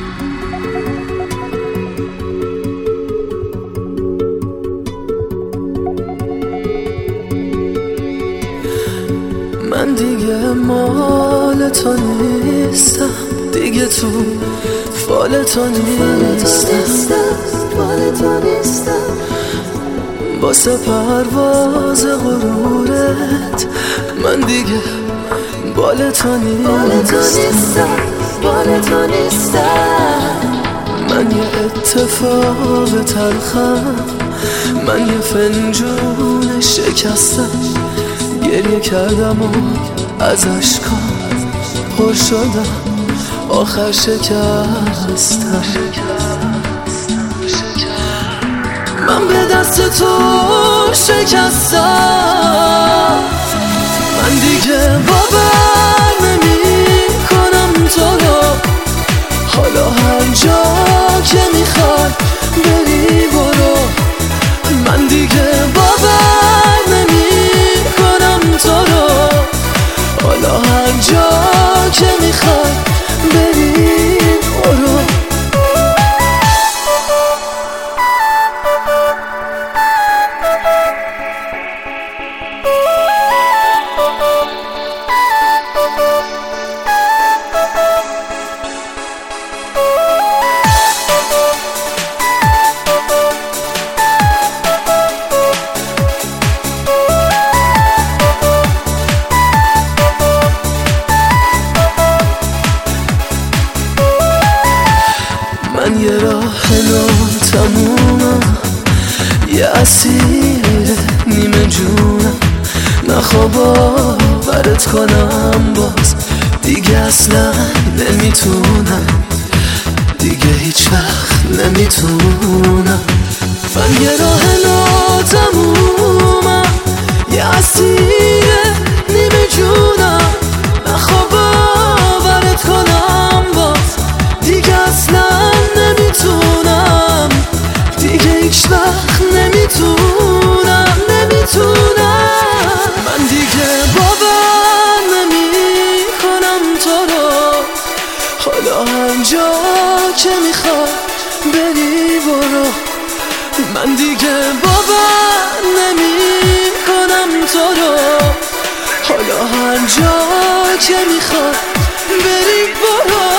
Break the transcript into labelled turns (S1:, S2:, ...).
S1: من دیگه مال تو نیستم، دیگه تو فال تو نیستم. واسه پرواز غرورت من دیگه بال تو نیستم. من یه اتفاق تلخم، من یه فنجون شکستم، گریه کردم و از اشکام پر شدم، آخر شکستم. من به دست تو شکستم، من دیگه باور نمی کنم تو رو. حالا هر جا که میخوای بری برو، من دیگه باور نمی کنم تو رو. حالا هر جا که میخوای بری برو. من یه راه تمومم، یه اسیر نیمه جونم. نخوابا برات کنم باز، دیگه اصلا نمیتونم، دیگه هیچ وقت نمیتونم. من یه راه تمومم، یه اسیر نیمه جونم. نخوابا برات کنم باز، دیگه اصلا نمیتونم، دیگه هیچ وقت نمیتونم. من دیگه باور نمی کنم تو رو. حالا هر جا که میخوای بری برو، من دیگه باور نمی کنم تو رو. حالا هر جا که میخوای بری برو.